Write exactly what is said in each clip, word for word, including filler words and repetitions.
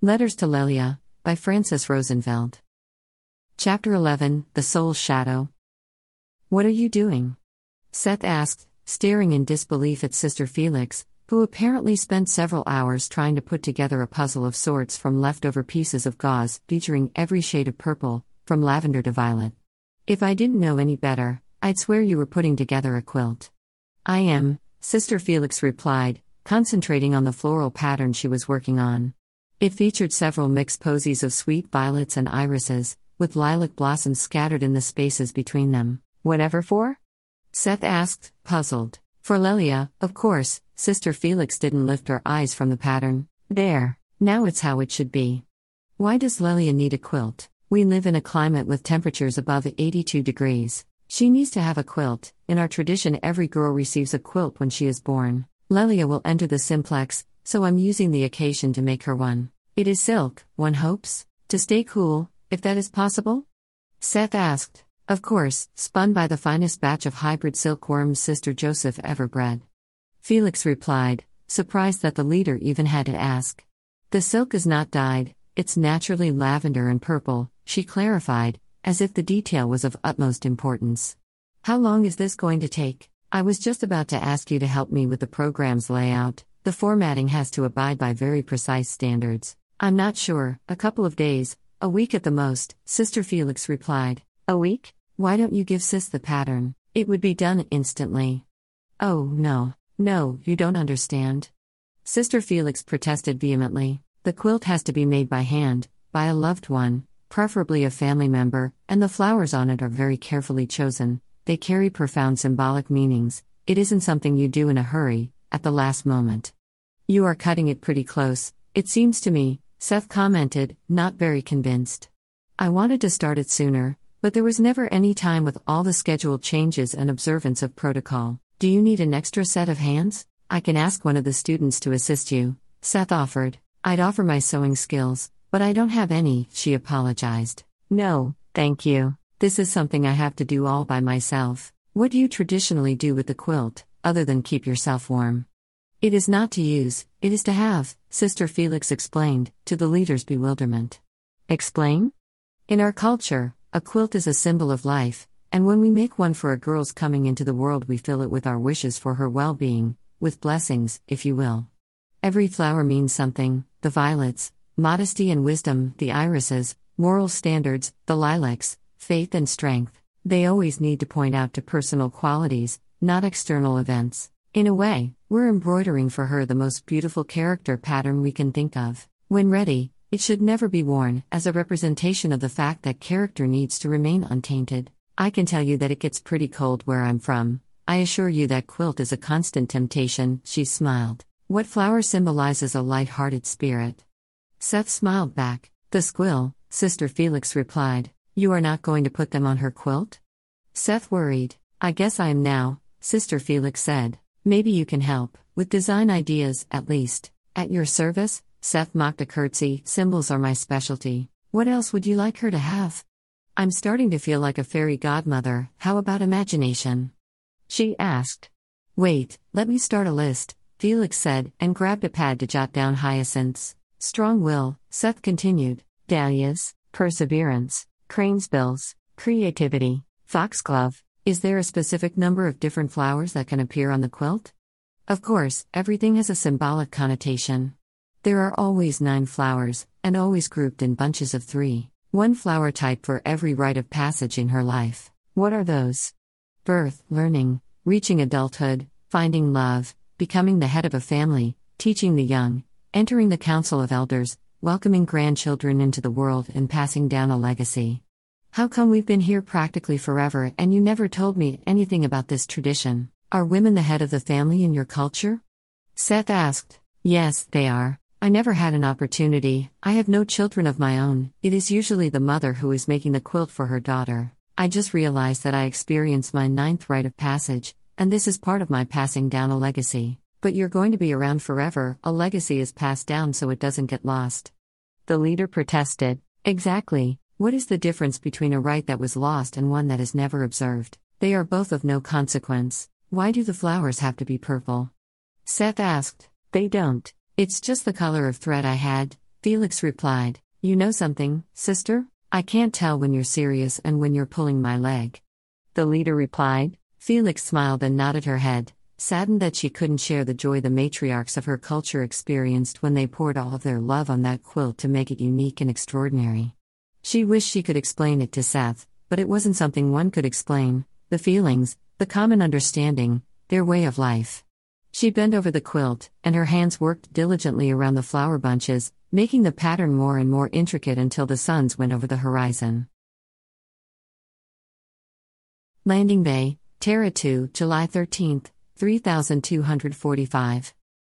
Letters to Lelia, by Frances Rosenfeld. Chapter eleven, The Soul's Shadow. What are you doing? Seth asked, staring in disbelief at Sister Felix, who apparently spent several hours trying to put together a puzzle of sorts from leftover pieces of gauze featuring every shade of purple, from lavender to violet. If I didn't know any better, I'd swear you were putting together a quilt. I am, Sister Felix replied, concentrating on the floral pattern she was working on. It featured several mixed posies of sweet violets and irises, with lilac blossoms scattered in the spaces between them. Whatever for? Seth asked, puzzled. For Lelia, of course. Sister Felix didn't lift her eyes from the pattern. There. Now it's how it should be. Why does Lelia need a quilt? We live in a climate with temperatures above eighty-two degrees. She needs to have a quilt. In our tradition, every girl receives a quilt when she is born. Lelia will enter the simplex, so I'm using the occasion to make her one. It is silk, one hopes, to stay cool, if that is possible? Seth asked. Of course, spun by the finest batch of hybrid silkworms Sister Joseph ever bred. Felix replied, surprised that the leader even had to ask. The silk is not dyed, it's naturally lavender and purple, she clarified, as if the detail was of utmost importance. How long is this going to take? I was just about to ask you to help me with the program's layout. The formatting has to abide by very precise standards. I'm not sure, a couple of days, a week at the most, Sister Felix replied. A week? Why don't you give Sis the pattern? It would be done instantly. Oh, no. No, you don't understand. Sister Felix protested vehemently. The quilt has to be made by hand, by a loved one, preferably a family member, and the flowers on it are very carefully chosen. They carry profound symbolic meanings. It isn't something you do in a hurry, at the last moment. You are cutting it pretty close, it seems to me, Seth commented, not very convinced. I wanted to start it sooner, but there was never any time with all the scheduled changes and observance of protocol. Do you need an extra set of hands? I can ask one of the students to assist you, Seth offered. I'd offer my sewing skills, but I don't have any, she apologized. No, thank you. This is something I have to do all by myself. What do you traditionally do with the quilt, other than keep yourself warm? It is not to use, it is to have, Sister Felix explained, to the leader's bewilderment. Explain? In our culture, a quilt is a symbol of life, and when we make one for a girl's coming into the world, we fill it with our wishes for her well-being, with blessings, if you will. Every flower means something: the violets, modesty and wisdom; the irises, moral standards; the lilacs, faith and strength. They always need to point out to personal qualities, not external events. In a way, we're embroidering for her the most beautiful character pattern we can think of. When ready, it should never be worn, as a representation of the fact that character needs to remain untainted. I can tell you that it gets pretty cold where I'm from. I assure you that quilt is a constant temptation, she smiled. What flower symbolizes a light-hearted spirit? Seth smiled back. The squill, Sister Felix replied. You are not going to put them on her quilt? Seth worried. I guess I am now, Sister Felix said. Maybe you can help, with design ideas, at least. At your service, Seth mocked a curtsy. Symbols are my specialty. What else would you like her to have? I'm starting to feel like a fairy godmother. How about imagination? She asked. Wait, let me start a list, Felix said, and grabbed a pad to jot down hyacinths. Strong will, Seth continued. Dahlias, perseverance, cranesbills, creativity, foxglove. Is there a specific number of different flowers that can appear on the quilt? Of course, everything has a symbolic connotation. There are always nine flowers, and always grouped in bunches of three. One flower type for every rite of passage in her life. What are those? Birth, learning, reaching adulthood, finding love, becoming the head of a family, teaching the young, entering the council of elders, welcoming grandchildren into the world and passing down a legacy. How come we've been here practically forever and you never told me anything about this tradition? Are women the head of the family in your culture? Seth asked. Yes, they are. I never had an opportunity. I have no children of my own. It is usually the mother who is making the quilt for her daughter. I just realized that I experienced my ninth rite of passage, and this is part of my passing down a legacy. But you're going to be around forever. A legacy is passed down so it doesn't get lost. The leader protested. Exactly. What is the difference between a rite that was lost and one that is never observed? They are both of no consequence. Why do the flowers have to be purple? Seth asked. They don't. It's just the color of thread I had, Felix replied, "You know something, sister? I can't tell when you're serious and when you're pulling my leg." The leader replied. Felix smiled and nodded her head, saddened that she couldn't share the joy the matriarchs of her culture experienced when they poured all of their love on that quilt to make it unique and extraordinary. She wished she could explain it to Seth, but it wasn't something one could explain, the feelings, the common understanding, their way of life. She bent over the quilt, and her hands worked diligently around the flower bunches, making the pattern more and more intricate until the suns went over the horizon. Landing Bay, Terra two, July thirteenth, three thousand two hundred forty-five.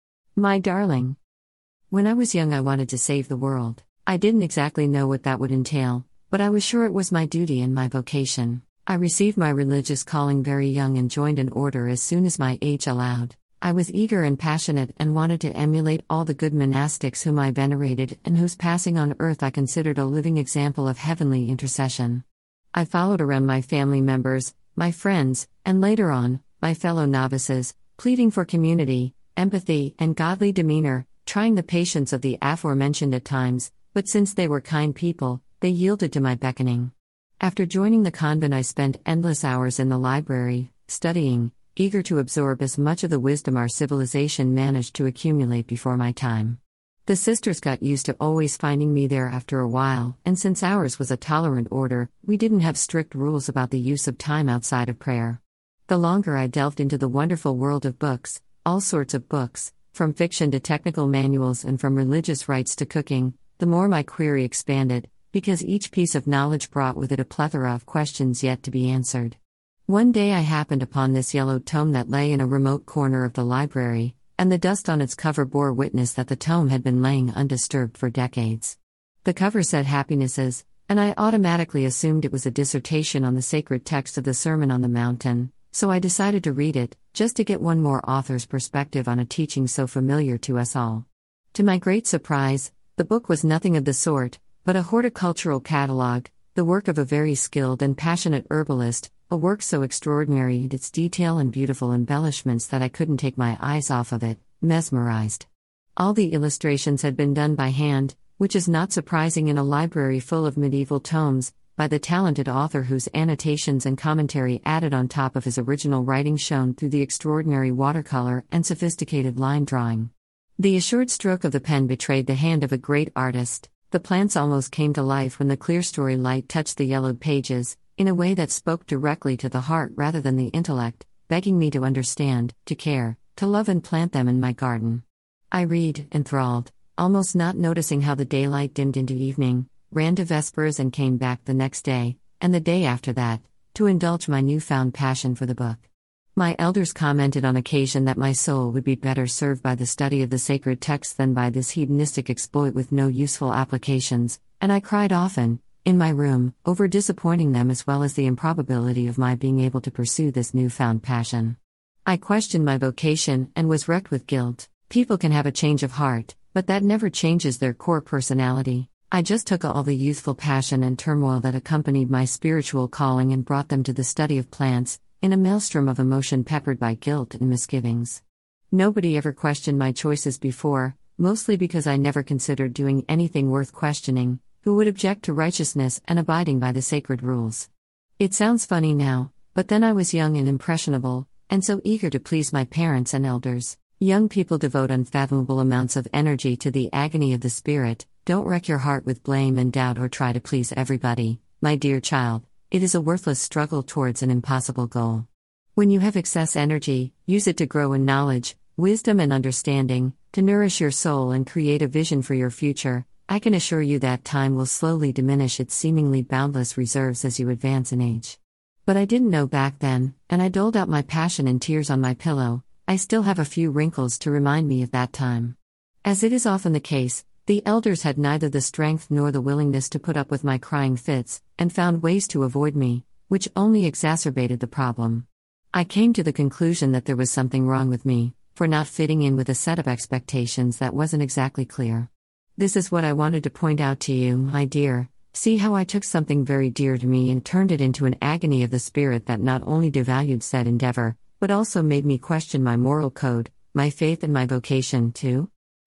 My darling. When I was young, I wanted to save the world. I didn't exactly know what that would entail, but I was sure it was my duty and my vocation. I received my religious calling very young and joined an order as soon as my age allowed. I was eager and passionate and wanted to emulate all the good monastics whom I venerated and whose passing on earth I considered a living example of heavenly intercession. I followed around my family members, my friends, and later on, my fellow novices, pleading for community, empathy, and godly demeanor, trying the patience of the aforementioned at times, but since they were kind people, they yielded to my beckoning. After joining the convent, I spent endless hours in the library, studying, eager to absorb as much of the wisdom our civilization managed to accumulate before my time. The sisters got used to always finding me there after a while, and since ours was a tolerant order, we didn't have strict rules about the use of time outside of prayer. The longer I delved into the wonderful world of books, all sorts of books, from fiction to technical manuals and from religious rites to cooking, the more my query expanded, because each piece of knowledge brought with it a plethora of questions yet to be answered. One day I happened upon this yellowed tome that lay in a remote corner of the library, and the dust on its cover bore witness that the tome had been laying undisturbed for decades. The cover said Happinesses, and I automatically assumed it was a dissertation on the sacred text of the Sermon on the Mountain, so I decided to read it, just to get one more author's perspective on a teaching so familiar to us all. To my great surprise, the book was nothing of the sort, but a horticultural catalogue, the work of a very skilled and passionate herbalist, a work so extraordinary in its detail and beautiful embellishments that I couldn't take my eyes off of it, mesmerized. All the illustrations had been done by hand, which is not surprising in a library full of medieval tomes, by the talented author whose annotations and commentary added on top of his original writing shone through the extraordinary watercolor and sophisticated line drawing. The assured stroke of the pen betrayed the hand of a great artist. The plants almost came to life when the clerestory light touched the yellowed pages, in a way that spoke directly to the heart rather than the intellect, begging me to understand, to care, to love and plant them in my garden. I read, enthralled, almost not noticing how the daylight dimmed into evening, ran to Vespers and came back the next day, and the day after that, to indulge my newfound passion for the book. My elders commented on occasion that my soul would be better served by the study of the sacred text than by this hedonistic exploit with no useful applications, and I cried often, in my room, over disappointing them as well as the improbability of my being able to pursue this newfound passion. I questioned my vocation and was wrecked with guilt. People can have a change of heart, but that never changes their core personality. I just took all the youthful passion and turmoil that accompanied my spiritual calling and brought them to the study of plants, in a maelstrom of emotion peppered by guilt and misgivings. Nobody ever questioned my choices before, mostly because I never considered doing anything worth questioning, who would object to righteousness and abiding by the sacred rules. It sounds funny now, but then I was young and impressionable, and so eager to please my parents and elders. Young people devote unfathomable amounts of energy to the agony of the spirit. Don't wreck your heart with blame and doubt or try to please everybody, my dear child. It is a worthless struggle towards an impossible goal. When you have excess energy, use it to grow in knowledge, wisdom and understanding, to nourish your soul and create a vision for your future. I can assure you that time will slowly diminish its seemingly boundless reserves as you advance in age. But I didn't know back then, and I doled out my passion in tears on my pillow. I still have a few wrinkles to remind me of that time. As it is often the case, the elders had neither the strength nor the willingness to put up with my crying fits, and found ways to avoid me, which only exacerbated the problem. I came to the conclusion that there was something wrong with me, for not fitting in with a set of expectations that wasn't exactly clear. This is what I wanted to point out to you, my dear. See how I took something very dear to me and turned it into an agony of the spirit that not only devalued said endeavor, but also made me question my moral code, my faith and my vocation, too?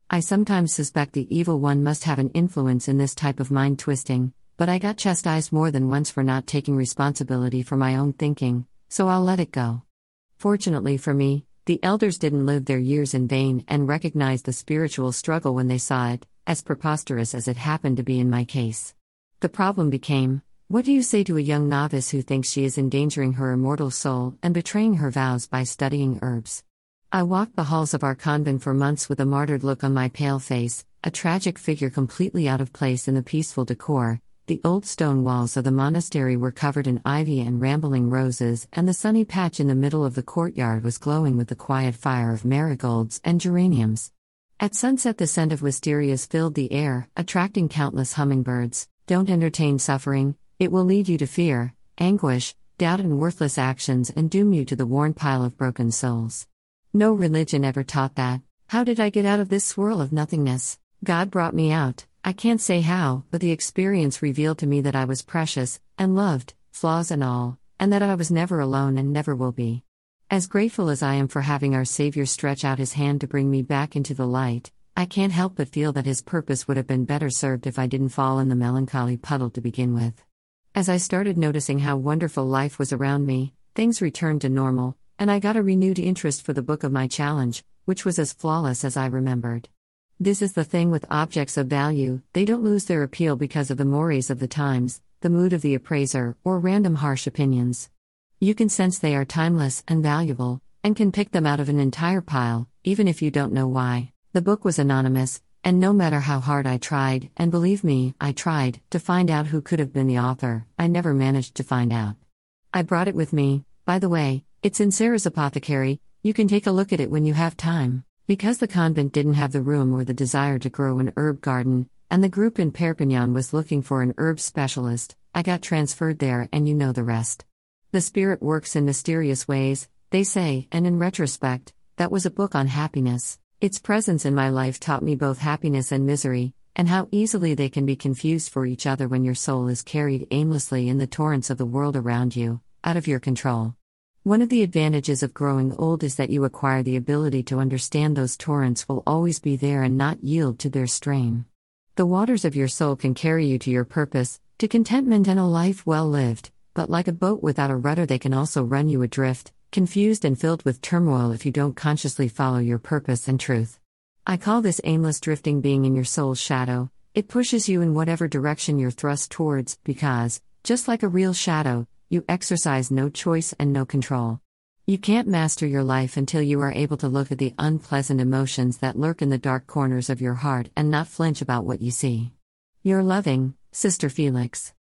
I sometimes suspect the evil one must have an influence in this type of mind twisting, but I got chastised more than once for not taking responsibility for my own thinking, so I'll let it go. Fortunately for me, the elders didn't live their years in vain and recognized the spiritual struggle when they saw it, as preposterous as it happened to be in my case. The problem became, what do you say to a young novice who thinks she is endangering her immortal soul and betraying her vows by studying herbs? I walked the halls of our convent for months with a martyred look on my pale face, a tragic figure completely out of place in the peaceful decor. The old stone walls of the monastery were covered in ivy and rambling roses, and the sunny patch in the middle of the courtyard was glowing with the quiet fire of marigolds and geraniums. At sunset, the scent of wisterias filled the air, attracting countless hummingbirds. Don't entertain suffering, it will lead you to fear, anguish, doubt, and worthless actions and doom you to the worn pile of broken souls. No religion ever taught that. How did I get out of this swirl of nothingness? God brought me out. I can't say how, but the experience revealed to me that I was precious, and loved, flaws and all, and that I was never alone and never will be. As grateful as I am for having our Savior stretch out his hand to bring me back into the light, I can't help but feel that his purpose would have been better served if I didn't fall in the melancholy puddle to begin with. As I started noticing how wonderful life was around me, things returned to normal, and I got a renewed interest for the book of my challenge, which was as flawless as I remembered. This is the thing with objects of value, they don't lose their appeal because of the mores of the times, the mood of the appraiser, or random harsh opinions. You can sense they are timeless and valuable, and can pick them out of an entire pile, even if you don't know why. The book was anonymous, and no matter how hard I tried, and believe me, I tried, to find out who could have been the author, I never managed to find out. I brought it with me, by the way, it's in Sarah's apothecary, you can take a look at it when you have time. Because the convent didn't have the room or the desire to grow an herb garden, and the group in Perpignan was looking for an herb specialist, I got transferred there, and you know the rest. The Spirit works in mysterious ways, they say, and in retrospect, that was a book on happiness. Its presence in my life taught me both happiness and misery, and how easily they can be confused for each other when your soul is carried aimlessly in the torrents of the world around you, out of your control. One of the advantages of growing old is that you acquire the ability to understand those torrents will always be there and not yield to their strain. The waters of your soul can carry you to your purpose, to contentment and a life well lived, but like a boat without a rudder, they can also run you adrift, confused and filled with turmoil if you don't consciously follow your purpose and truth. I call this aimless drifting being in your soul's shadow. It pushes you in whatever direction you're thrust towards, because, just like a real shadow, you exercise no choice and no control. You can't master your life until you are able to look at the unpleasant emotions that lurk in the dark corners of your heart and not flinch about what you see. Your loving, Sister Felix.